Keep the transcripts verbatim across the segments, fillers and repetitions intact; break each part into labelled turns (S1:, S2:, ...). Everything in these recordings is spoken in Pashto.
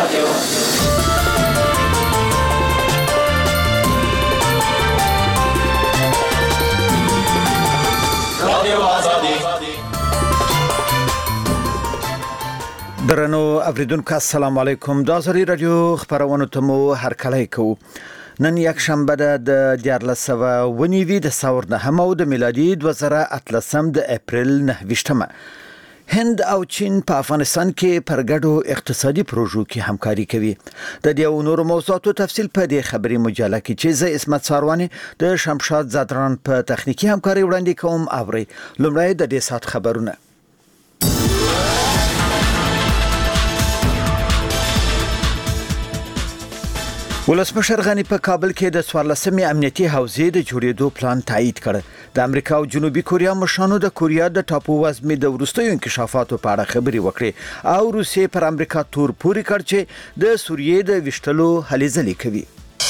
S1: رادیو رادیو آزادی درنو اوریدونکو السلام علیکم د ازری رادیو خبرونه ته مو هر کله کو نن یک شنبه د دیارلسوه ونیوی د سور نه هم او د میلادي دوه زره اتلسم د اپریل نهویشتمه هند او چین په افغانستان کې پر ګډو اقتصادي پروژو کې همکاري کوي د دې او نورو موضوعاتو تفصیل په دې خبري مجله کې چې زه اسمت ساروانی د شمشاد زادران په تخنیکی همکاري وړاندې کوم اوري لومړی د دې سات خبرونه ولسمشر غنی په کابل کې د څوارلسمې امنیتي حوزې د جوړېدو پلان تایید کړ د امریکا او جنوبي کوریا مشرانو د کوریا د ټاپو وزمې د وروستیو انکشافاتو په اړه خبري وکړې او روسیې پر امریکا تور پوري کړ چې د سوریې د وشتلو هلې ځلې کوي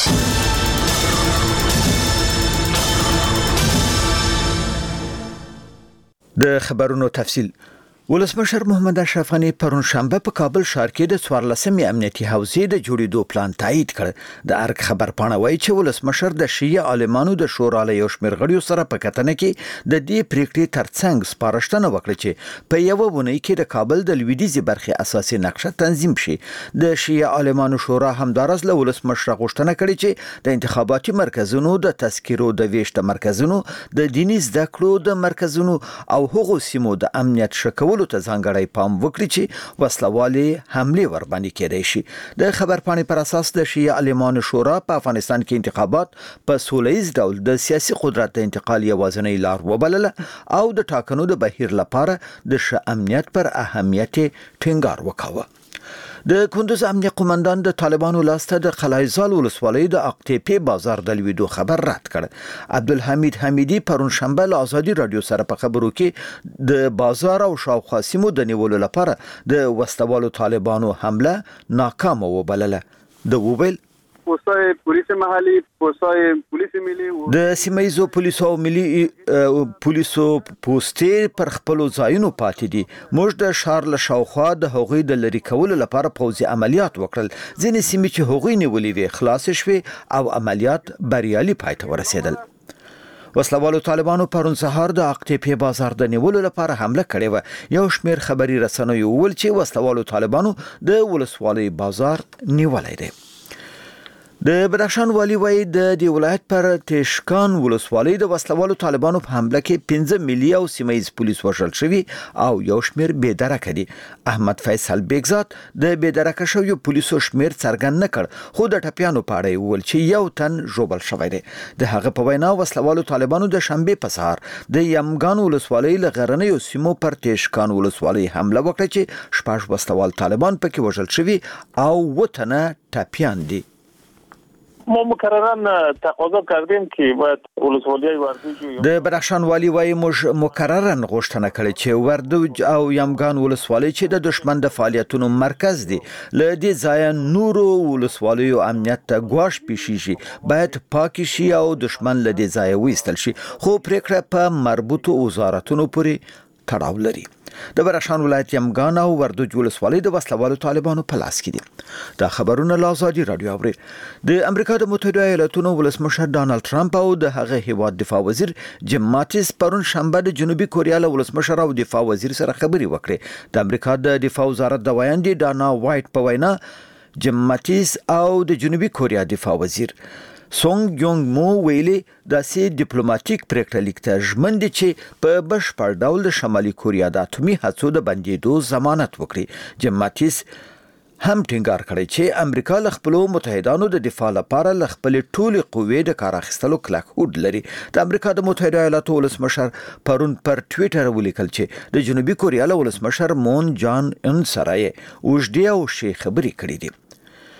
S1: د خبرونو تفصیل ولسمشر محمد اشرف غنی پرون شنبه په کابل ښار کې د څوارلسمې امنیتي حوزې د جوړېدو پلان تایید کړ د ارګ خبر پاڼه وایي چې ولسمشر د شیعه عالمانو د شورا له یو شمېر غړیو سره په کتنه کې د دې پریکړې ترڅنګ سپارښتنه وکړه چې په یو ونی کې د کابل د لویدیځي برخې اساسي نقشه تنظیم شي د شیعه عالمانو شورا همدارس له ولسمشر غوښتنه کړې چې د انتخاباتي مرکزونو د تذکیرو د ویشت مرکزونو د دیني زده کړو د مرکزونو او هغو سیمو د امنیت شکول ته ځانګړی پام وکړي چې وسلوالي حمله ور باندې کېدای شي د خبر پاڼې پر اساس د شیعه عالمانو شورا په افغانستان کې انتخابات په سولهییز ډول د سیاسي قدرت د انتقال یوازینۍ لار وبلله او د ټاکنو د بهیر لپاره د ش امنیت پر اهمیت ټینګار وکاوه د کندوز امنیه قومندان د طالبانو لاسته د قلعه‌زال ولسوالۍ د اقتیپی بازار د لویدو خبر رد کړ عبدالحمید حمیدی پرون شنبه له ازادي رادیو سره په خبرو کې د بازار او شاوخوا سیمو د نیولو لپاره د وسوالو طالبانو حمله ناکامه وبلله د وویل
S2: پوسای پولیس محلي پوسای پولیس ملي
S3: د سیمایزو پولیسو او ملي پولیسو پوسټې پر خپل ځایونو پاتې دي موږ د شهر له شاوخوا د هغوی د لری کولو لپاره پوځي عملیات وکړل ځینې سیمې چې هغوی نیولې وي خلاص شوې او عملیات بریالي پای ته ورسېدل وسلوالو طالبانو پرون سهار د اقتیپی بازار د نیولو لپاره حمله کړې و یو شمېر خبري رسنیو ویل چې وسلوالو طالبانو د ولسوالۍ بازار نیولای دی د بدخشان والی وای د دی ولایت پر تشکان ولسوالۍ د وسلوالو طالبانو په حمله کې پنځه ملي او سیمایي پولیس وژل شوي او یو شمېر بې درکه دي احمد فیصل بیگزاد د بې درکه شویو پولیسو شمېر څرګند نه کړ خو د ټپیانو په اړه ویل چې یو تن ژوبل شوی دی د هغه په وینا وسلوالو طالبانو د شنبه په سهار د یمګان ولسوالۍ له غرنیو سیمو پر تشکان ولسوالۍ حمله وکړه چې شپږ وسلوال طالبان پکې وژل شوي او وتنه ټپیان دي
S2: ما مکررن تقاضا کردیم که باید ولسوالی وردوج
S3: د بدخشان والی وای موږ مکررن غوښتنه کړې چې وردوج او یمګان ولسوالۍ چې د دشمن د فعالیتونو مرکز دي له دې ځای نورو ولسوالیو امنیت ته ګواښ پیښ شي باید پاک شي او دشمن له دې ځای وایستل شي خو پریکړه په مربوطو وزارتونو پورې تړاو لري د بدخشان ولایت یمګان او وردوج ولسوالۍ د وسلوالو طالبانو په لاس کې دي دا خبرونه له ازادي رادیو اوري د امریکا د متحده ایالاتونو ولسمشر ډانلډ ټرمپ او د هغه هیواد دفاع وزیر جیم ماتیس پرون شنبه د جنوبي کوریا له ولسمشر او دفاع وزیر سره خبري وکړې د امریکا د دفاع وزارت د وایاندې ډانا وایټ په وینا جیم ماتیس او د جنوبي کوریا دفاع وزیر سونګ یونګ مو ویلي داسې ډیپلوماټیک پریکړه لیک ته ژمن دي چې په بشپړ ډول د شمالي کوریا د اتومي هڅو د بندېدو ضمانت وکړي جیم ماتیس هم ټینګار کړی چې امریکا له خپلو متحدانو د دفاع لپاره له خپلې ټولې قوې د کار اخیستلو کلک هوډ لري د امریکا د متحده ایالاتو ولسمشر پرون پر ټویټر ولیکل چې د جنوبي کوریا له ولسمشر مون جان ان سره یې اوږدې او ښې خبرې کړې دي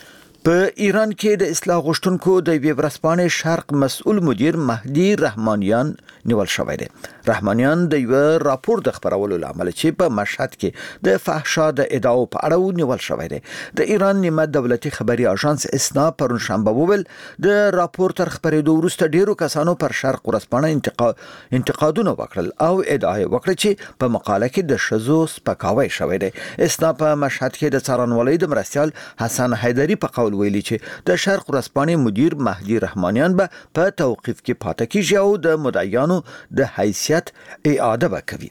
S1: په ایران کې د اصلاح غوښتونکو د یوې ورځپاڼې شرق مسؤل مدیر مهدي رحمانیان نیول شوی دی. رحمانیان د یو راپور د خبرولو لامل چې په مشهد کې د فحشا د ادعاو په اړه نیول شوی دی. د ایران نیمه دولتي خبري اژانس اسنا پرون شنبه وویل د راپور تر خبرېدو وروسته ډیرو کسانو پر شرق ورځپاڼه انتقاد انتقادونه وکړل او ادعا وکړه چې په مقاله کې د شذو سپکاوی شوی دی. اسنا په مشهد کې د څارنوالۍ د مرستیال حسن حیدری په قول ویلي چې د شرق ورځپاڼې مدیر مهدي رحمانیان به په توقيف کې پاتې کیږي او د مدعیانو د حیثیت اعاده وکوي.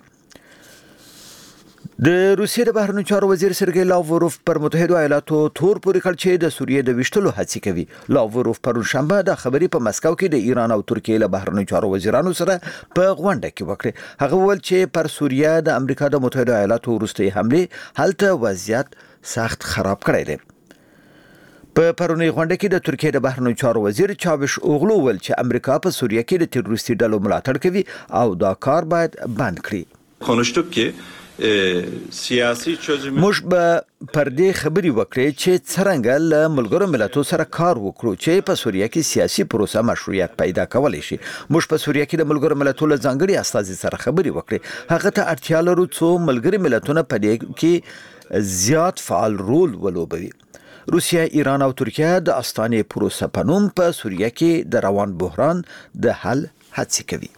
S1: د روسیې د بهرنیو چارو وزیر سرګی لاوروف پر متحده ایالاتو تور پورې کړ چې د سوریې د وشتلو هڅې کوي. لاوروف پرون شنبه د خبري په مسکو کې د ایران او ترکیې له بهرنیو چارو وزیرانو سره په غونډه کې وکړه. هغه وویل چې پر سوریه د امریکا د متحده ایالاتو وروستي حمله هلته وضعیت سخت خراب کړی دی. په پرونی غونډه کې د ترکیې د بهرنیو چارو وزیر چاوش اوغلو ول چې امریکا په سوریه کې د تروریستي ډلو ملاتړ کوي او دا کار باید بند کړي.
S4: konuştuk ki سیاسي چوزم
S1: موږ به پر دې خبري وکړې چې څنګه له ملګرو ملتونو سره کار وکړو چې په سوریه کې سیاسي پروسه مشروعیت پیدا کولای شي. موږ په سوریه کې د ملګرو ملتونو ځانګړي استازي سره خبري وکړې. هغه ته اړتیا لرو څو ملګري ملتونه په دې کې زیات فعال رول ولوبوي. روسیا، ایران او ترکیه د استانې پروسه په نوم په سوریه کې د روان بحران د حل هڅې کوي.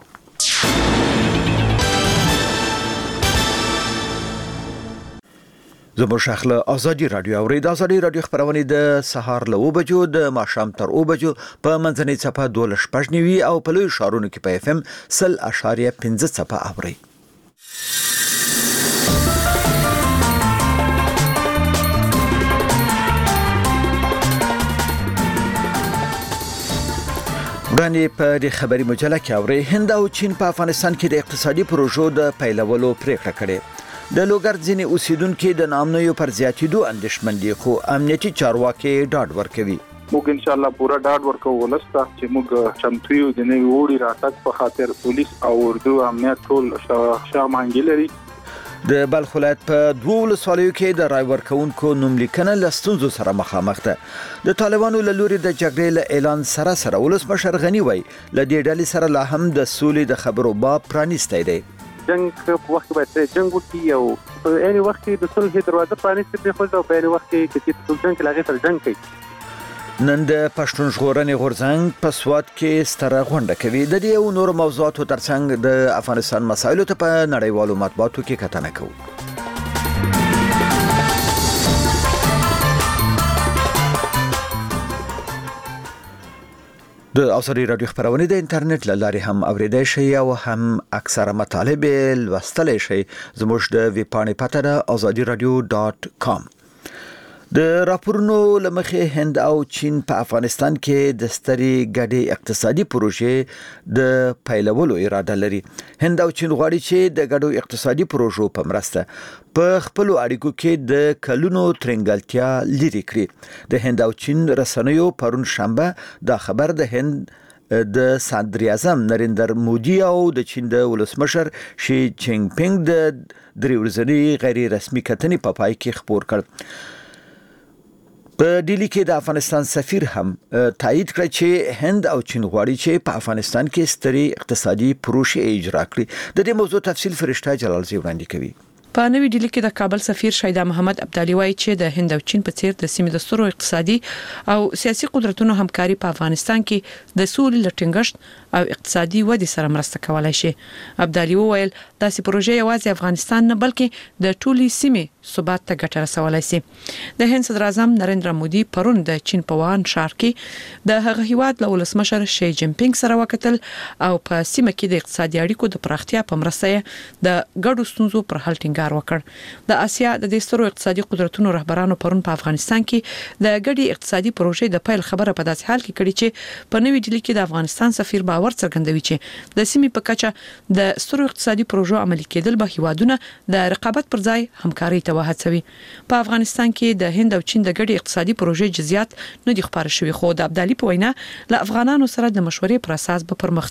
S1: زموږ شخله ازادي رادیو اورید ازادي رادیو خبرونه د سهار له و بجو د ماښام تر او بجو په منځنۍ صفه دولس پښنوي او په لوی شارونو کې په اف ام سل اشاریه پنځه صفه اوري. وړاندې په دې خبري مجله کې اوري هند او چین په افغانستان کې د اقتصادي پروژو د پیلولو پریکړه کړې. د لوګر ځینې اوسیدونکو د نامنویو پر زیاتېدو اندېښمن دي خو امنیتي چارواکي ډاډ ورکوي.
S5: موږ ان شاء الله پورا ډاډ ورکو ولسته چې موږ چمتو یو د نوي وړي راتګ په خاطر پولیس او اردو امنیت ټول شامل لري.
S1: د بلخ ولایت په دوه ولسوالیو کې د رای ورکونکو نوملیکنه له ستونزو سره مخامخ ده. د طالبانو له لوري د جګړې له اعلان سره سره ولسمشر غنی وای له دې ډلې سره لا هم د سولې د خبرو باب پرانیستی دی.
S6: جنگ په وخت باندې جنگ وکي او په اړي وخت کې د صلح دروازه پرانیستي خو دا په اړي وخت کې چې د جنگ لغې سره جنگ کوي.
S1: نن د پښتون ژغورنې غورځنګ په سواد کې ستره غونډه کوي. د دې او نور موضوعاتو ترڅنګ د افغانستان مسایلو ته په نړیوالو مطبوعاتو کې کتنه کوو. د ازادي رادیو خبرونه د انټرنیټ له لارې هم اوریدای شئ او هم اکثره مطالب لوستلی شئ. زموږ د ویب پاڼې پته ده ازادي رادیو ډاټ کام. د راپورونو لمخې هند او چین په افغانستان کې د ستري ګډې اقتصادي پروژې د پیلولو اراده لري. هند او چین غواړي چې د ګډو اقتصادي پروژو په مرسته په خپل اړیکو کې د کلونو ترنګلتیا لري کړي. د هند او چین رسنیو پرون شنبه دا خبر د هند د صدر اعظم نریندر مودي او د چین د ولسمشر شي جین پینګ د درې ورځنی غیر رسمي کتنې په پای کې خبر کړ. په ډیلی کې د افغانستان سفیر هم تایید کړ چې هند او چین غواړي چې په افغانستان کې ستري اقتصادي پروژې اجرا کړي. د دې موضوع تفصیل فرشته جلالزی وړاندې کوي.
S7: په نوې ډیلی کې د کابل سفیر شایدا محمد ابدالي وایي چې د هند او چین په څیر د سیمې د سترو اقتصادي او سیاسي قدرتونو همکاري په افغانستان کې د سولې لټینګښت او اقتصادي ودې سره مرسته کولای شي. ابدالي وویل داسې پروژې یوازې افغانستان نه بلکې د ټولي سیمې ثبات ته ګټه رسولای شي. د هند صدر اعظم نریندر مودي پرون د چین په وان ښار کې د هغه هیواد له ولسمشر شي جین پینګ سره وکتل او په سیمه کې د اقتصادي اړیکو د پراختیا په مرسته د ګډو ستونزو پر حل ټینګار وکړ. د اسیا د سترو اقتصادي قدرتونو رهبرانو پرون په افغانستان کې د ګډي اقتصادي پروژې د پیل خبره په داسې حال کې کړې چې په نوې ډیلی کې د افغانستان سفیر باور څرګندوي چې د سیمې په کچه د سترو اقتصادي پروژو عملي کېدل به هیوادونه د رقابت پر ځای همکاري ته وهڅوي. په افغانستان کې د هند او چین د ګډي اقتصادي پروژې جزئیات نه دي خبر شوي خو د ابدالي په وینا له افغانانو سره د مشورې پر اساس به پرمخ ځي.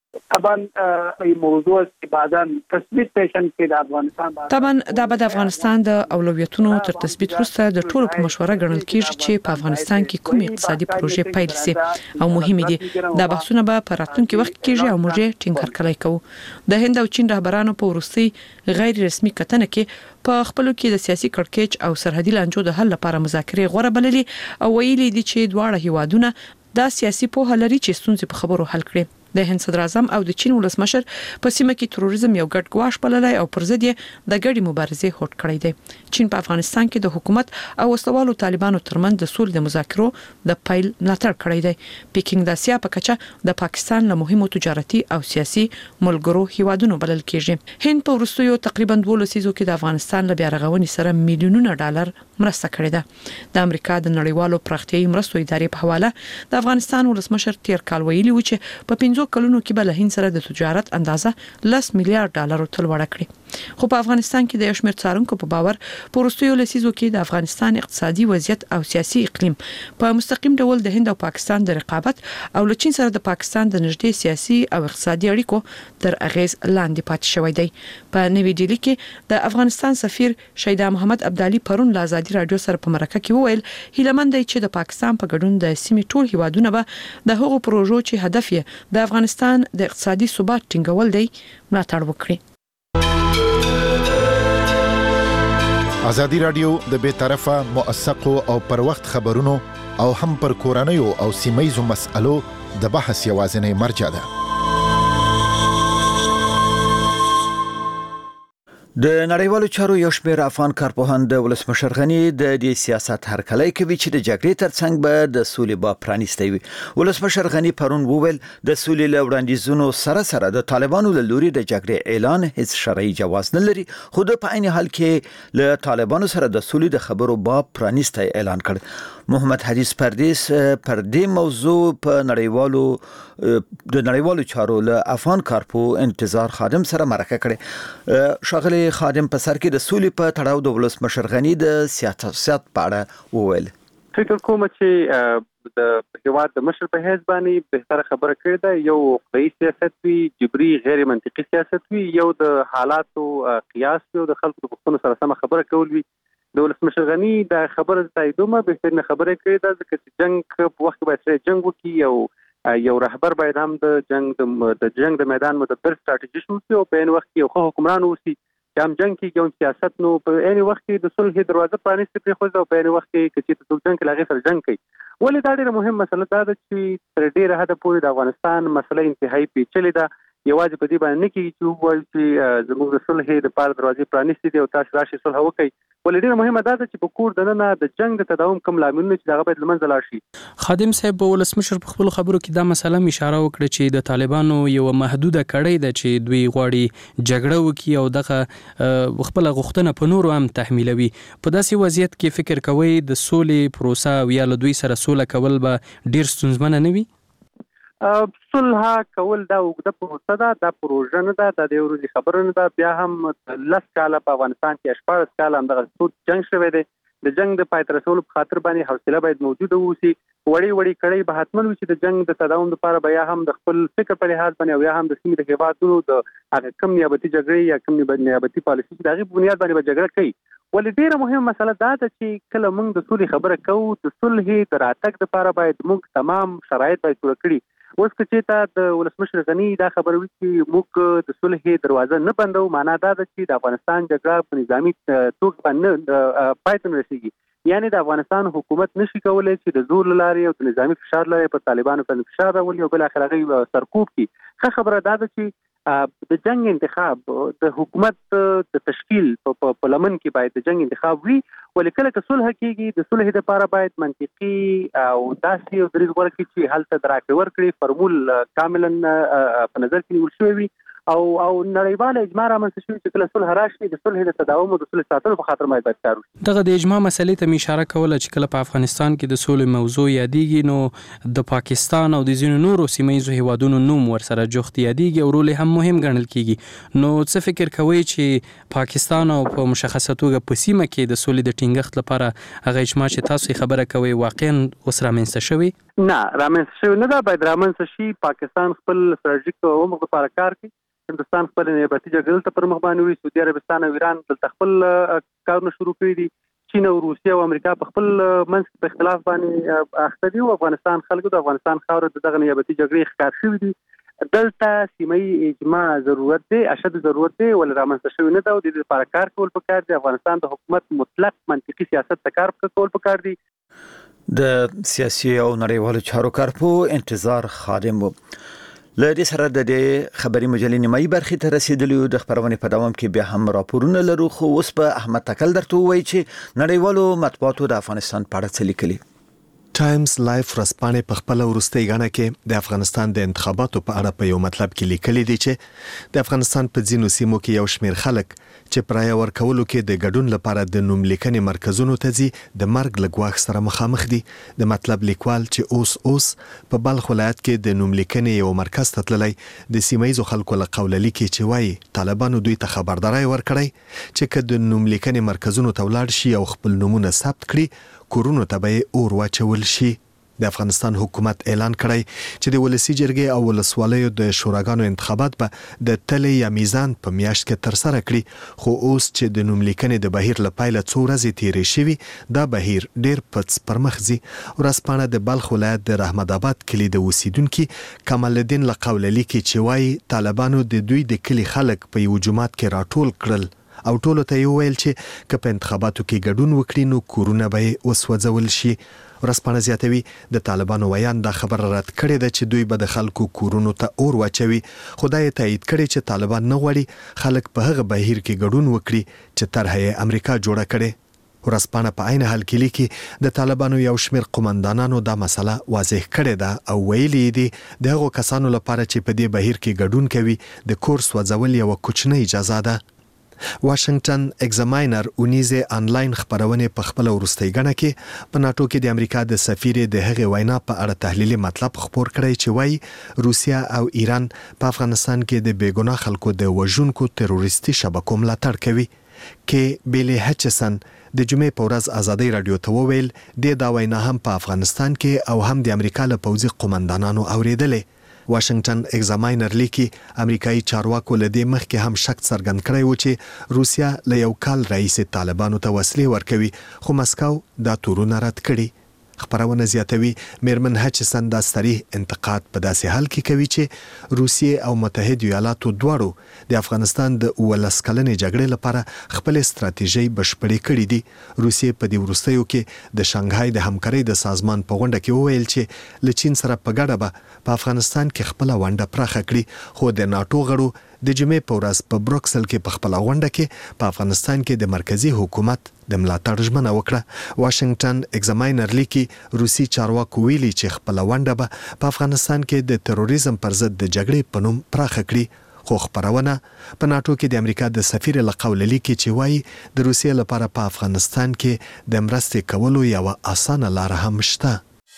S6: طبعا این موضوع است که بعداً تثبیت پیشن کې د افغانستان
S7: طبعا دا به د افغانستان د اولویتونو تر تثبیت وروسته د ټولو په مشوره ګڼل کیږي چې په افغانستان کې کوم اقتصادي پروژې پیل شي او مهم دي دا بحثونه به په راتلونکي وخت کې او موږ ټینګار کولای کوو د هند او چین رهبرانو په وروستي غیر رسمي کتنه کې په خپل کې د سیاسي کړکېچ او سرحدي لانجو د حل لپاره مذاکرې غوړه بللې او ویلي دي چې دواړه هیوادونه دا سیاسي پوهه لري چې ستونزې په خبرو حل کړي د هند صدر اعظم او د چین ولسمشر په سیمه کې تروریزم یو ګډ ګواښ بللی او پر ضد یې د ګډې مبارزې هوډ کړی دی چین په افغانستان کې د حکومت او وسلوالو طالبانو ترمنځ د سولې د مذاکرو د پیل ملاتړ کړی دی پیکینګ د اسیا په کچه د پاکستان له مهمو تجارتي او سیاسي ملګرو هیوادونو بلل کیږي هند په وروستیو تقریبا دوه لسیزو کې د افغانستان له بیا رغونې سره میلیونونه ډالر مرسته کړې ده د امریکا د نړیوالو پراختیايي مرستو ادارې په حواله د افغانستان ولسمشر تیر کال ویلي و چې په پنځو کلونو کې بل هند سره د تجارت اندازه لس میلیارډ ډالر تل وړه کړې خو په افغانستان کې د یشمیر څارونکو په باور په وروستیو لسیزو کې د افغانستان اقتصادي وضعیت او سیاسي اقلیم په مستقیم ډول د هند او پاکستان د رقابت او له چین سره د پاکستان د نږدې سیاسي او اقتصادي اړیکو تر اغیز لاندې پاتې شوی دی په نوې ډیلی کې د افغانستان سفیر شیدا محمد ابدالي پرون له ازادي رادیو سره په مرکه کې وویل هیلمن دی چې د پاکستان په ګډون د سیمې ټول هیوادونه به د هغو پروژو چې هدف یې د افغانستان د اقتصادي ثبات ټینګول دی ملاتړ وکړي
S8: ازادي رادیو د بې طرفه موثقو او پر وخت خبرونو او هم پر کورنیو او سیمایزو مسألو د بحث یوازینی مرجع ده
S1: د نړیوالو چارو یو شمېر افغان کارپوهان د ولسمشر غنی د دې سیاست هرکلی کوي چې د جګړې ترڅنګ به د سولې باب پرانیستی وي ولسمشر غنی پرون وویل د سولې له وړاندیزونو سره سره د طالبانو له لوري د جګړې اعلان هیڅ شرعي جواز نه لري خو د په عین حال کې له طالبانو سره د سولې د خبرو باب پرانیستی اعلان کړ محمد حدیث پردیس پر دې موضوع په نړیوالو د نړیوالو چارو له افغان کارپو انتظار خادم سره مرکه کړې شاغلي خادم په سر کې د سولې په تړاو د ولسمشر غنی د سیاست په اړه وویل
S6: فکر کوم چې د هیواد د مشر په حیث باندې بهتره خبره کړې ده یو واقعي سیاست وي جبري غیر منطقي سیاست وي یو د حالاتو قیاس وي د خلکو د پوښتنو سره سم خبره کول وي د ولسمشر غنی د خبره تاییدومه بهترینه خبره کړې ده ځکه چې جنگ په وخت باید جنگ وکړي او یو رهبر باید هم د جنگ د جنگ د میدان مدبر ستراتیژیست وي او په این وخت کې یو ښه حکمران اوسي چې هم جنگ کې کوم سیاست نو په این وخت کې د صلح دروازه پرانیستې پرېښوده او په این وخت کې چې څوک جنگ کې هغې سره جنگ کوي ولې دا ډېره مهم مسله دا ده چې تر ډېره حده پورې د افغانستان مسله انتهایي پیچلې ده یوازې په دې باندې نه کېږي چې ووایو چې زموږ د صلح دپاره دروازې پرانیستې دي او تاسو راشئ صلح وکړئ ولې ډېره مهمه دا ده چې په کور دننه د جنگ د تداوم کوم لاملونه چې دغه باید له منځه لاړ شي
S9: خادم صاحب ولسمشر په خپلو خبرو کې دا مسله اشاره وکړه چې د طالبانو یو محدوده کړۍ ده چې دوی غواړي جګړه وکړي او دغه خپله غوښتنه په نورو هم تحمیلوي په داسې وضعیت کې فکر کوئ د سولې پروسه او یا له دوی سره سوله کول به ډېر ستونزمنه نه وي
S6: صلح کول دا اوږده پروسه ده دا پروژه نه ده دا د یو ورځې خبره نه ده بیا هم لس کاله په افغانستان کې شپاړس کاله همدغه سود جنګ شوی دی د جنگ د پای ته رسولو په خاطر باندې حوصله باید موجوده اوسي وړي وړي کړۍ به حتمن وي چې د جنگ د تداوم لپاره به یا هم د خپل فکر په لحاظ باندې او یا هم د سیمې د هیوادونو د هغه کم نیابتي جګړې یا کم نیابتي پالیسي چې د هغې په بنیاد باندې به جګړه کوي ولې ډېره مهمه مسله دا ده چې کله موږ د سولې خبره کوو د صلحې د راتګ لپاره باید موږ تمام شرایط باید پوره کړي اوس که چېرته د ولسمشر غني دا خبره وي چې موږ د صلحې دروازه نه بندو معنا دا ده چې د افغانستان جګړه په نظامي توګه باندې پای ته نه رسېږي یعنې د افغانستان حکومت نشي کولی چې د زور له لارې او د نظامي فشار لارې پر طالبانو باندې فشار راولي او بالاخره هغوی سرکوب کړي ښه خبره دا ده چې د جنگ انتخاب د حکومت د تشکیل په لمن کې باید د جنگ انتخاب وي ولې کله که صلح کېږي د صلح دپاره باید منطقي او داسې یو دریځ غوره کړي چې هلته د راکړې ورکړې فرمول کاملا په نظر کې نیول شوی وي او او نړیواله اجماع رامنځته شوې چې کله صلح راشي د صلح د تداوم او د صلح ساتلو په خاطر باید کار وشي
S9: دغه د اجماع مسلې ته اشاره کوله چې کله په افغانستان کې د سولې موضوع یادېږي نو د پاکستان او د ځینو نورو سیمه ییزو هیوادونو نوم ورسره جوخت یادېږي او رول هم مهم ګڼل کېږي نو څه فکر کوئ چې پاکستان او په مشخصه توګه په سیمه کې د سولې د ټینګښت لپاره هغه اجماع چې تاسو خبره کوئ واقعا اوس رامنځته شوې
S6: نه رامنځته شوی نه ده، باید رامنځته شي. پاکستان خپل ستراتیژیک عمق لپاره کار کوي، هندوستان خپل نیابتي جګړې ته پر مخ باندې وړي، سعودي عربستان او ایران دلته خپل کارونه شروع کړي دي، چین او روسیه او امریکا په خپل منځ کې په اختلاف باندې اخته دي او افغانستان خلکو د افغانستان خاوره د دغه نیابتي جګړې ښکار شوي دي. دلته سیمه اجماع ضرورت دی، اشد ضرورت دی، ولې رامنځته شوی نه ده او د دې لپاره کار کول پکار دی. افغانستان د حکومت مطلق منطقي سیاست ته کار کول پکار دی.
S1: د سیاسي او نړیوالو چارو کارپو انتظار خادم وو. لدې سره د دې خبري مجلې نیمایي برخې ته رسیدلی د خبرونې په دوام کې بیا هم راپورونه لرو، خو اوس په احمد تکل درته وایي چې نړیوالو مطبوعاتو د افغانستان په اړه څه لیکلي.
S10: ټایمز لایف ورځپاڼې په خپل وروستۍ غاڼه کې د افغانستان د انتخاباتو په اړه په یو مطلب کې لیکلي دي چې د افغانستان په ځینو سیمو کې یو شمېر خلک چې پرای ورکولو کې د ګډون لپاره د نوم لیکنې مرکزونو ته ځي د مرګ له ګواښ سره مخامخ دي. د مطلب لیکوال چې اوس اوس په بلخ ولایت کې د نوم لیکنې یو مرکز ته تللی د سیمایي خلکو له قوله لیکي چې وایي طالبانو دوی ته خبرداري ورکړی چې که د نوم لیکنې مرکزونو ته ولاړ شي او خپل نومونه ثبت کړي کورونو ته به اور واچول شي. د افغانستان حکومت اعلان کړی چې د ولسی جرګې او ولسوالیو د شوراګانو انتخابات به د تلې یا میزان په میاشت کې تر سره کړي، خو اوس چې د نوم لیکنې د بهیر له پایله څو ورځې تیرې شوي دا بهیر ډیر پڅ پر مخ ځي. ورځپاڼه د بلخ ولایت د رحمت آباد کلی د اوسیدونکو کمال الدین له قوله لیکي چې وایي طالبانو د دوی د کلی خلک په یو جماعت کې راټول کړل او ټولو ته یې وویل چې که په انتخاباتو کې ګډون وکړي نو کورونه به یې وسوځول شي. ورځپاڼه زیاتوي د طالبانو ویان دا خبره رد کړې ده چې دوی به د خلکو کورونو ته اور واچوي، خو دا یې تایید کړی چې طالبان نه غواړي خلک په هغه بهیر کې ګډون وکړي چې طرحه یې امریکا جوړه کړې. ورځپاڼه په عین حال کې لیکي د طالبانو یو شمېر قومندانانو دا مسله واضح کړې ده او ویلي دي د هغو کسانو لپاره چې په دې بهیر کې ګډون کوي د کور سوځول یو کوچنی اجازه ده. واشنگټن ایگزاماینر اونیزه انلاین خبرونه په خپل ورستۍ غنه کې په ناتو کې د امریکا د سفیر د هغې وینا په اړه تحلیلي مطلب خبر کړی چې وایي روسیا او ایران په افغانستان کې د بیګناه خلکو د وژونکو تروریستي شبکو ملاتړ کوي. کې بیلی هچسن د جمعې په ورځ ازادي رادیو ته وویل د دا وینا هم په افغانستان کې او هم د امریکا له پوځي قومندانانو اوریدلې. واشنگټن ایگزاماینر لیکي امریکایي چارواکو له دې مخکې هم شک څرګند کړی و چې روسیا له یو کال راهیسې طالبانو ته وسلې ورکوي، خو مسکو دا تورونه رد کړي. خبرونه زیاتوي میرمن هچسن دا صریح انتقاد په داسې حال کې کوي چې روسیې او متحده ایالاتو دواړو د افغانستان د ولس کلنې جګړې لپاره خپل ستراتیژي بشپړې کړې دي. روسیې په دې وروستیو کې د شانګهای د همکارۍ د سازمان په غونډه کې وویل چې له چین سره په ګډه به په افغانستان کې خپل ونډه پراخه کړي، خو د ناتو غړو د جمعې په ورځ په بروکسل کې په خپل غونډه کې په افغانستان کې د مرکزی حکومت د ملاتړ ژمنه وکړه. واشنگټن ایگزاماینر لیکي روسي چارواکو ویلي چې خپل ونډه به په افغانستان کې د تروریزم پر ضد د جګړې په نوم پراخه کړي، خو خبرونه په ناتو کې د امریکا د سفیر له قوله لیکي چې وایي د روسیې لپاره په افغانستان کې د مرستې کولو یو اسانه لار هم شته.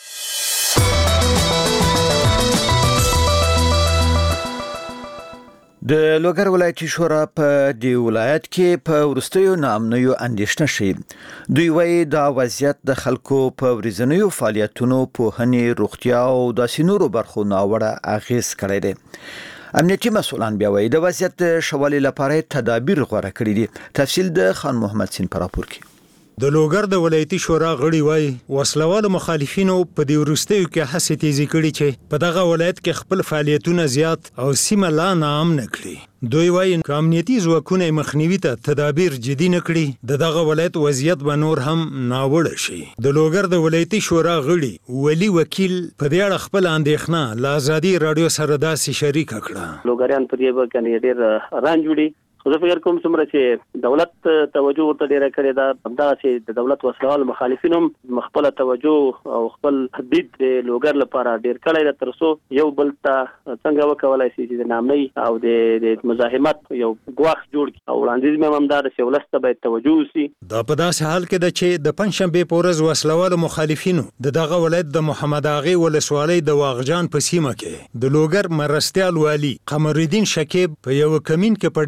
S1: د لوګر ولایتي شورا په دې ولایت کې په ورستیو نامنیو اندېښنه شي. دوی وایي دا وضعیت د خلکو په ورځنیو فعالیتونو په هني روغتیا او د سينورو برخو ناوړه اغیز کړی دی. امنیتي مسؤلان بیا وایي د وضعیت شوالي لپاره تدابیر غوړه کړی دي. تفصیل د خان محمد سین پر راپور کې.
S11: د لوګر د ولایتي شورا غړي وایي وسلوالو مخالفینو په دې وروستیو کې هڅې تیزی کړي چې په دغه ولایت کې خپل فعالیتونه زیات او سیمه لا ناامنه کړي. دوی وایي که امنیتي ځواکونه مخنیوي ته تدابیر جدي نه کړي د دغه ولایت وضعیت به نور هم ناوړه شي. د لوګر د ولایتي شورا غړي ولی وکیل په دې اړه خپل اندېښنه له ازادي رادیو سره داسې شریک کړه.
S12: لوګریان په دې باندې ډېر رانج وړي، خو زه فکر کوم څومره چې دولت توجه ورته ډیره کړې ده، همدغه چې د دولت وسلوال مخالفین هم خپل توجه او خپل تهدید د لوګر لپاره ډیر کړی ده، تر څو یو بل ته څنګه وکولای شي چې د نامنۍ او د مزاحمت یو ګواښ جوړ کړي. او وړاندیز مې هم دا ده چې ولس ته باید توجه وشي.
S11: دا په داسې حال کې ده چې د پنجشنبې په ورځ وسلوالو مخالفینو د دغه ولایت د محمد اغې ولسوالۍ د واغجان په سیمه کې د لوګر مرستیال والي قمر الدین شکیب په یو کمین کې په ډزو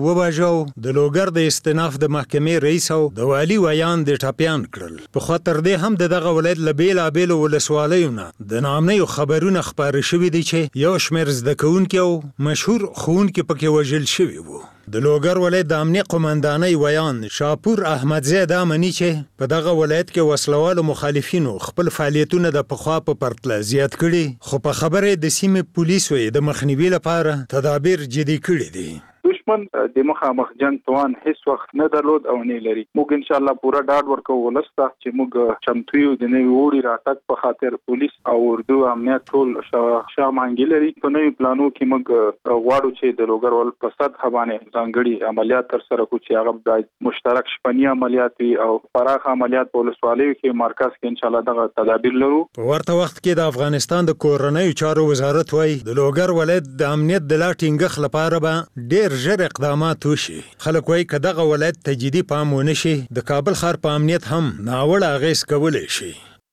S11: وواژو. د لوګر د استناف د محکمې رئیس او د والی ویان د ټاپیان کړل. په خاطر دې هم د دغه ولایت له بیلابېلو ولسوالیو نه د ناامنیو خبرونه خپاره شوي دي چې یو شمېر زده کوونکي او مشهور ښوونکي پکې وژل شوي وو. د لوګر ولایت د امنیه قومندانۍ ویان شاپور احمدزی دا مني چې په دغه ولایت کې وسلوالو مخالفینو خپل فعالیتونه د پخوا په پرتله زیات کړي، خو په خبره د سیمې پولیسو د مخنیوي لپاره تدابیر جدي کړي دي.
S5: دشمن د مخامخ جنگ توان هیڅ وخت نه درلود او نه لري. موږ ان شاء الله پورا ډاډ ورکو ولسته چې موږ چمتو یو د نوي وړي راتګ په خاطر پولیس او اردو امنیت ټول شامل لري. په نوي پلانو کې موږ غواړو چې د لوګر ول په سطح باندې ځانګړي عملیات تر سره کوو چې هغه د مشترک شپنی عملیات او فراخ عملیات په ولسوالیو کې مرکز کې ان شاء الله دغه تدابیر لرو.
S11: په ورته وخت کې د افغانستان د کورنیو چارو وزارت وايي د لوګر ولایت د امنیت د لا ټینګښت لپاره به ډېر ژر اقدامات وشي. خلک وایي که دغه ولایت ته جدي پام ونه شي د کابل ښار په امنیت هم ناوړه اغېز کولی شي.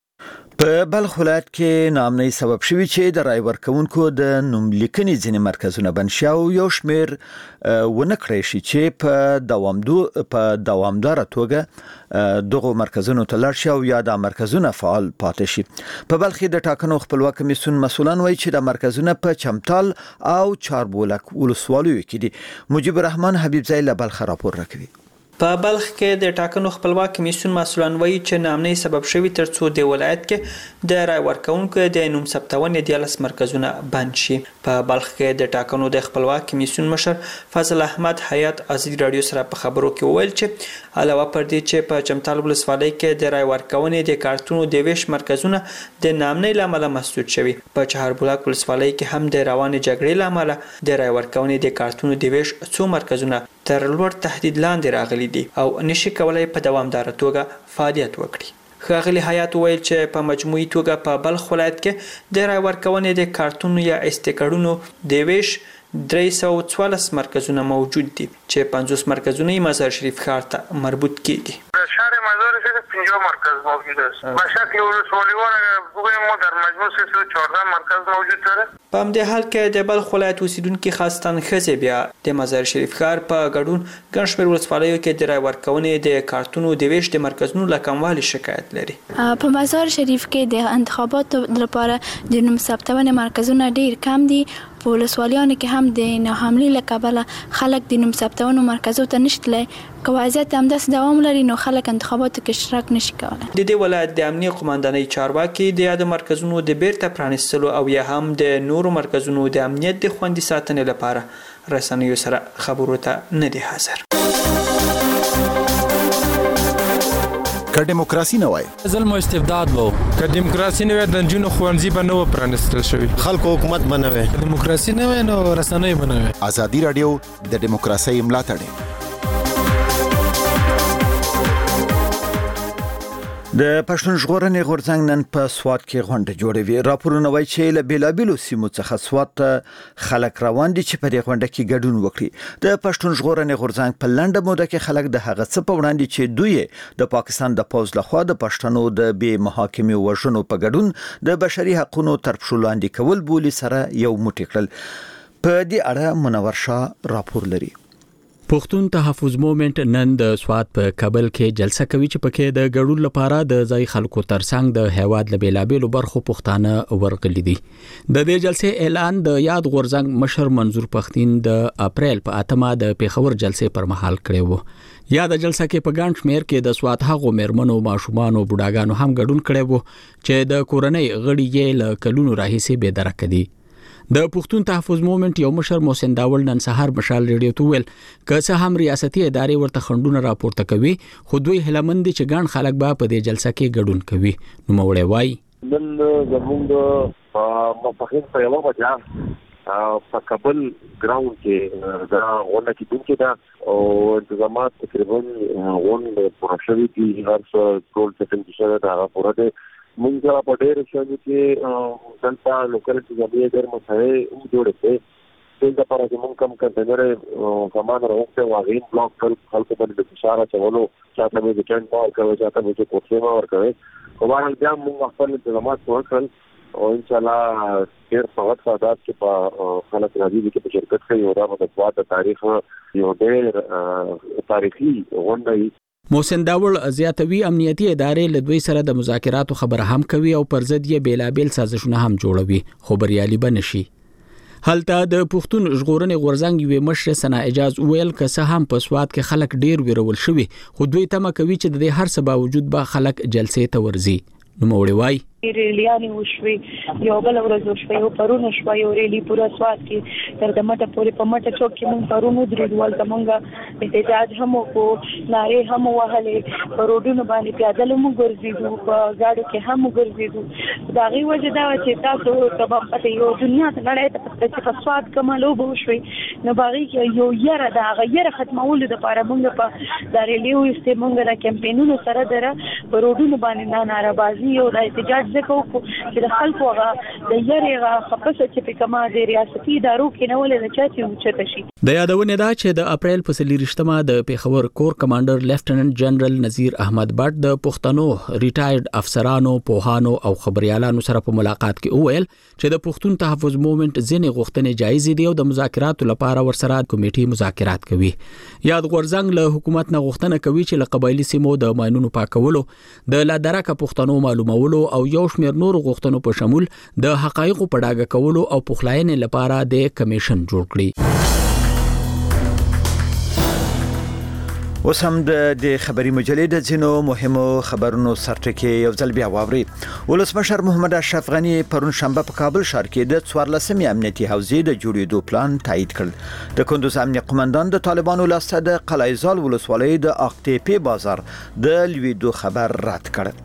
S1: په بلخ ولایت کې ناامنۍ سبب شوي چې د رای ورکوونکو د نوملیکنې ځینې مرکزونه بند شي او یو شمېر ونه کړی شي چې په دوامدو په دوامداره توګه دغو مرکزونو ته لاړ شي او یا د مرکزونه فعال پاتې شي. په بلخ کې د ټاکنو خپلواک کمیسیون مسؤلان وایي چې د مرکزونه په چمتال او چاربولک ولسوالیو کې دي. مجيب الرحمن حبیبزی له بلخ راپور راکوي.
S13: په بلخ کې د ټاکنو خپلواک کمیسیون مسؤلان وایي چې ناامنۍ سبب شوي ترڅو د ولایت کې د رای ورکوونکو د نوم ثبتونې دیارلس مرکزونه بند شي. په بلخ کې د ټاکنو د خپلواک کمیسیون مشر فضل احمد حیات ازادي رادیو سره په خبرو کې وویل چې علاوه پر دې چې په چمتال ولسوالۍ کې د رای ورکونې د کارتونو د ویش مرکزونه د ناامنۍ لامل مسدود شوي، په چهاربولک ولسوالۍ کې هم د روانې جګړې لامل د رای ورکونې د کارتونو د ویش څو مرکزونه تر لوړ تهدید لاندې راغلي دي او نشي کولای په دوامداره توګه فعالیت وکړي. ښاغلي حیات ویل چې په مجموعي توګه په بلخ ولایت کې د رای ورکونې د کارتونو یا استیکرونو د ویش درې سوه څوارلس مرکزونه موجود دي چې پنځوس مرکزونه یې مزار شریف ښار ته مربوط کیږي.
S14: شهر مزار شریف پنجاه مرکز موجود است. به شکل ولسوالیوان بگوییم ما در مجموع سیصد و چهارده مرکز موجود داره.
S13: په همدې حال کې د بلخ ولایت اوسیدونکي خاصتن ښځې بیا د مزار شریف ښار په ګډون ګڼ شمېر ولسوالیو کې د رای ورکونې د کارتونو د ویش د مرکزونو له کموالي شکایت لري.
S15: په مزار شریف کې د انتخاباتو لپاره د نوم ثبتونې مرکزونه ډیر کم دي. په ولسوالیانو کې هم د ناحملي له کبله خلک د نوم ثبتونو مرکزو ته نشي تللی. که وضعیت همداسې دوام لري نو خلک انتخاباتو کې اشتراک نشي کولی.
S13: د دې ولایت د امنیه قومندانۍ چارواکي د یادو مرکزونو د بیرته پرانیستلو او یا هم د نورو مرکزونو د امنیت د خوندي ساتنې لپاره رسنیو سره خبرو ته نه دي حاضر.
S8: که دیموکراسي نه وای
S16: ظلم او استبداد وو، که دیموکراسي نه وای د جنونو خوانزي به نه پرانستل شوی،
S10: خلکو حکومت بنوي،
S16: دیموکراسي نه وای نو رسنۍ بنوي.
S8: ازادي رادیو د دیموکراسي ملاتړ
S1: د پښتون ژغورنې غورځنګ نن په سوات کې غونډه جوړوي. راپورونه وایي چې له بیلابیلو سیمو څخه سوات ته خلک روان دي چې په دې غونډه کې ګډون وکړي. د پښتون ژغورنې غورځنګ په لنډه موده کې خلک د هغه څه په وړاندې چې دوی د پاکستان د پوز لخوا د پښتنو د بې محاکمې وژنو په ګډون د بشري حقوقو تر پښو لاندې کول بولي سره یو موټی کړل. په دې اړه منور شاه راپور لري.
S9: پښتون تحفظ موومېنټ نن د سوات په کابل کې جلسه کوي چې پکې د ګډون لپاره د ځای خلکو ترڅنګ د هیواد له بیلابېلو برخو پښتانه ورغلي دي. د دې جلسې اعلان د یاد غورځنګ مشر منظور پښتين د اپریل په اتمه د پیښور جلسې پر مهال کړی وو. یا د جلسه کې په ګڼ شمېر کې د سوات هغو مېرمنو، ماشومانو، بوډاګانو هم ګډون کړی وو چې د کورنۍ غړي یې له کلونو راهیسې بې درکه دي. د پښتون تحفظ موومېنټ یو مشر محسن داول نن سهار مشال ریډیو ته ویل که څه هم ریاستي ادارې ورته خندونه راپورته کوي خو دوی هلمند چې ګڼ خلک به په دې جلسه کې ګډون کوي. نو موړی وای
S17: نن زموږ مفاهیم په یو بجا په کابل ګراوند کې دا ونه کې دونکو دا او انتظامات تقریبا ون پروشوي دي هر څه ټول څه چې شوی دا راپورته مونږه په ډېر شوي کې دلته لوکل ځای ډېر مسایل جوړ کړي. دغه لپاره چې مونږ کوم کنټینر کمان راوځي واغین بلاک کول خلکو باندې فشار اچولو چاته به ټینټ پاور کوي چاته به کوڅه پاور کوي. خو باندې بیا مونږ خپل انتظامات وکړل او ان شاء الله ډیر فقط سعادت کې په خلک راځي چې په شرکت کې یو راو د سواد تاریخ یو ډیر تاریخي غونډه
S18: محسن داوړ زیاتوي امنیتي ادارې له دوی سره د مذاکراتو خبره هم کوي او پر ضد یې بیلابل سازشونه هم جوړوي خو بریالي بنشي. هلته د پښتون ژغورنې غورځنګ یوې مشر سنا اجاز ویل که څه هم په سواد کې خلک ډیر ویرول شوي خو دوی تمه کوي چې د هر څه باوجود به خلک جلسې ته ورځي. نو موړي وای
S19: ریلیانی وشوي یو بل ورځ وشوي او پرونه شوي او ریلی پورا سواد کې تر د مټه پورې په مټه چوک کې مونږ پرونه درېدول زمونږ احتجاج هم وکړو نارې هم وهلې په روډونو باندې پیاده مو ګرځېدو په ګاډو کې هم ګرځېدو دا غي وجه دا چې تاسو ته په یو دنیا ته نړۍ ته په چې سواد کمالو به وشوي نو باغی کې یو یره دا غیر ختمول د لپاره مونږ په دا ریلی وسته مونږ د کمپاینونو سره دره په روډونو باندې نه نارابازي او د احتجاج ځکه چې د خلکو هغه د یریغه خپسه چې په کما د ریاستي ادارو کې نه ولې د چاته وچته شي.
S18: د یادونه دا چې د اپریل په څلورشتمه د پیښور کور کمانډر لیفټننټ جنرال نذیر احمد بټ د پښتنو ریټایرډ افسرانو پوهانو او خبريالانو سره په ملاقات کې وویل چې د پښتون تحفظ موومېنټ ځینې غوښتنې جایز دي او د مذاکراتو لپاره ورسره کمیټې مذاکرات کوي. یاد غورځنګ له حکومت نه غوښتنه کوي چې له قبایلی سیمو د ماینونو پاکولو د لادرکه پښتنو معلومولو او یو شمېر نور غوښتنو په شمول د حقایقو په ډاګه کولو او پخلاینې لپاره د کمیشن جوړ کړي.
S1: اوس هم د خبري مجلې د ځینو مهمو خبرونو سرټکی یو ځل بیا واوري. ولسمشر محمد اشرف غنی پرون شنبه په کابل ښار کې د څوارلسمې امنیتي حوزې د جوړېدو پلان تایید کړ. د کندوز امنیه قومندان د طالبانو لاسته د قلعه‌زال ولسوالۍ د اقتیپي بازار د لویدو خبر رد کړ.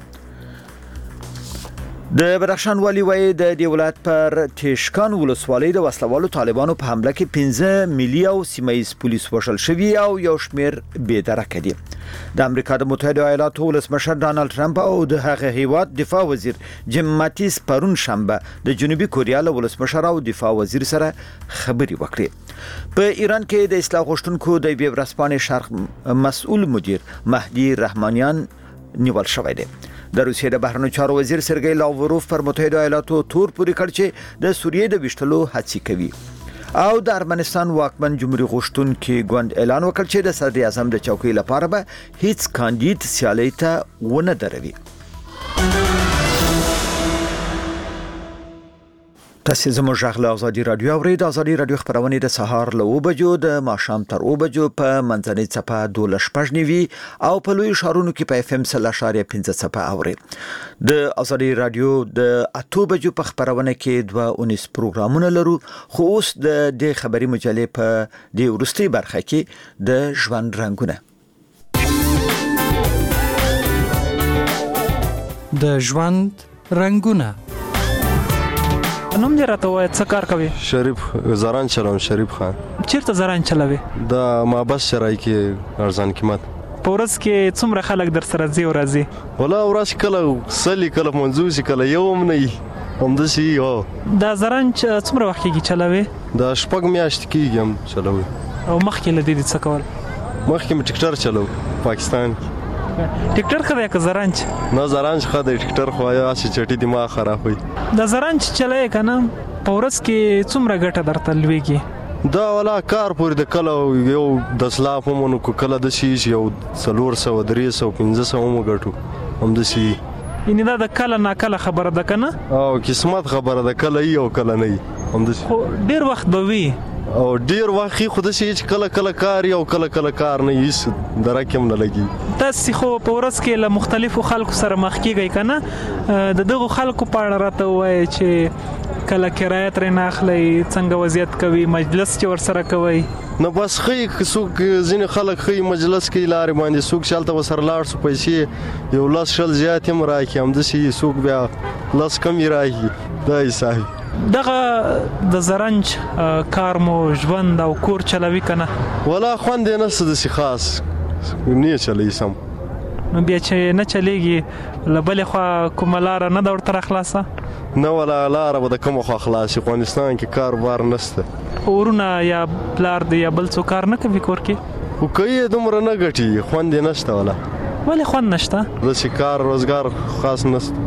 S1: د بدخشان والی وای د دی ولایت پر تشکان ولسوالۍ د وسلوالو طالبانو په حمله کې پنځه ملي او سیمایي پولیس وشل شوی او یو شمیر بې درکه دي. د امریکا د متحده ایالاتو ولسمشر ډانلډ ټرمپ او د هغه هیواد دفاع وزیر جیم ماتیس پرون شنبه د جنوبي کوریا له ولسمشر او دفاع وزیر سره خبري وکړي. په ایران کې د اصلاح غوښتونکو د بي ورسپانې شرق مسؤل مدیر مهدي رحمانیان نیول شوی دی. د روسیې د بهرنیو چارو وزیر سرګی لاوروف پر متحده ایالاتو تور پوري کړ چې د سوریې د وشتلو هڅې کوي. او د ارمنستان واکمن جمهوریت غوښتونکي ګوند اعلان وکړ چې د صدر اعظم د چوکۍ لپاره به هیڅ کاندید سیالي ته ونه دروي. تاسو زموږ غږ ازادي رادیو اورئ. د ازادي رادیو خبرونه د سهار له اوه بجو د ماښام تر اوه بجو په منځنۍ صفه دوه شپږ نیوي او په لوی شهرونو کې په اف ام سل اشاریه پنځه صفه اورئ. د ازادي رادیو د اته بجو په خبرونه کې دوه اونیس پروګرامونه لرو خو اوس د دې خبري مجلې په دې ورستۍ برخه کې د ژوند رنگونه
S20: د ژوند رنگونه
S21: نوم دې راته وایي څه کار کوي؟
S22: شریف زران چلوم. شریف خان.
S21: چیرته زران چلوي؟
S22: د مابس شرای کې ارزان قیمت.
S21: په ورځ کې څومره خلک در سره ځي او راځي؟
S22: ولا ورځ کله سلی کله منځوسي کله یوم نه وي همداسې یو.
S21: دا زران څومره وخت کېږي چلوي؟
S22: د شپږ میاشتې کېږي هم چلوي.
S21: او مخکې له دې څه کول؟
S22: مخکې مې ټکټر چلو پاکستان.
S21: ټکټر خدای که زرانچ؟
S22: نه زرانچ خدای ټکټر خو یا چې چټي دماغ خراب وي.
S21: د زرانچ چلای کنه په ورځ کې څومره ګټه درته لويږي؟
S22: دا ولا کار پورې د کله یو د سلاف مونږ کو کله د شي یو څلور سو درې سو پنځه سو مو ګټو هم د شي.
S21: ان دا د کله نا کله خبره ده کنه
S22: او قسمت خبره ده کله یو کله نه هم د
S21: شي. ډیر وخت به وي
S22: او ډیر وخت خو د شي چې کله کله کار یو کله کله کار نه هیڅ درکم نه لګي.
S21: تاسو خو په ورځ کې له مختلفو خلکو سره مخ کیږئ کنه د دغه خلکو په اړه راته وایي چې کله کرایه ترې نه اخلي څنګه وضعیت کوي مجلس چې ور سره کوي؟
S22: نو بس خې څوک ځینې خلک خې مجلس کې لارې باندې څوک شالته وسره لاړ سو پیسې یو لاس شل زیات هم راکې هم د شي څوک بیا لاس کم راکې دا یې صحیح.
S21: دغه د زرنج کار مو ژوند او کور چلوي کنه؟
S22: ولا خوند نه څه د خاص نه چلی سم.
S21: نو بیا چې نه چلیږي لبل خو کومه لار نه د ورته خلاصه؟
S22: نه ولا لار به د کوم خو خلاص افغانستان کې کاروبار نشته.
S21: ورونه یا پلار دی یا بل څو کار نه کوي کور کې؟
S22: او کوي دومره نه ګټي خوند نشته ولا.
S21: ولې خوند نشته؟
S22: د شکار روزګار خاص نشته.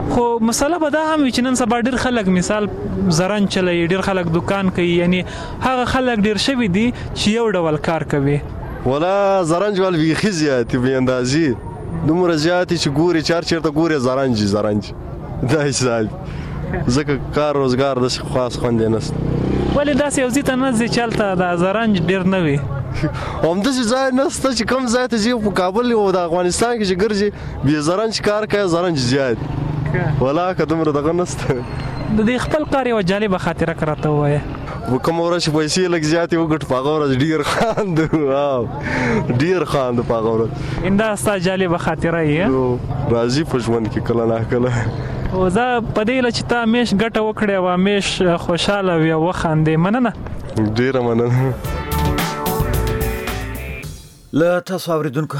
S21: خو مسله به دا هم چې نن سبا ډیر خلک مثال زرن چلي ډیر خلک دکان کوي یعنی هغه خلک ډیر شوي دي چې یو ډول کار کوي
S22: ولا زرنج ول بیخي زیات به اندازې دومره زیات چې ګوري چار چیرته ګوري زرنج زرنج دا حساب ځکه کار روزګار د خاص خوندې نست
S21: ولې داسې یو ځای ته نه ځي چې هلته دا زرنج ډېر نه وي
S22: همداسې ځای نشته چې کوم ځای ته ځي په کابل او د افغانستان کې چې ګرځي بې زرنج کار کوي زرنج زیات ولا که دومره دغه نشته
S21: د دې خپل کار یوه جالبه خاطره که راته ووایه
S22: کومه ورځ چې پیسې لږ زیاتې وګټو په هغه ورځ ډېر خاندو ډېر خاندو په هغه ورځ
S21: همدا ستا جالبه خاطره یې
S22: راځي په ژوند کې کله نه کله
S21: او زه په دې هیله چې تا همیش ګټه وکړې او همیش خوشحاله وي او وخاندې مننه
S22: ډېره مننه
S1: له تاسو اورېدونکو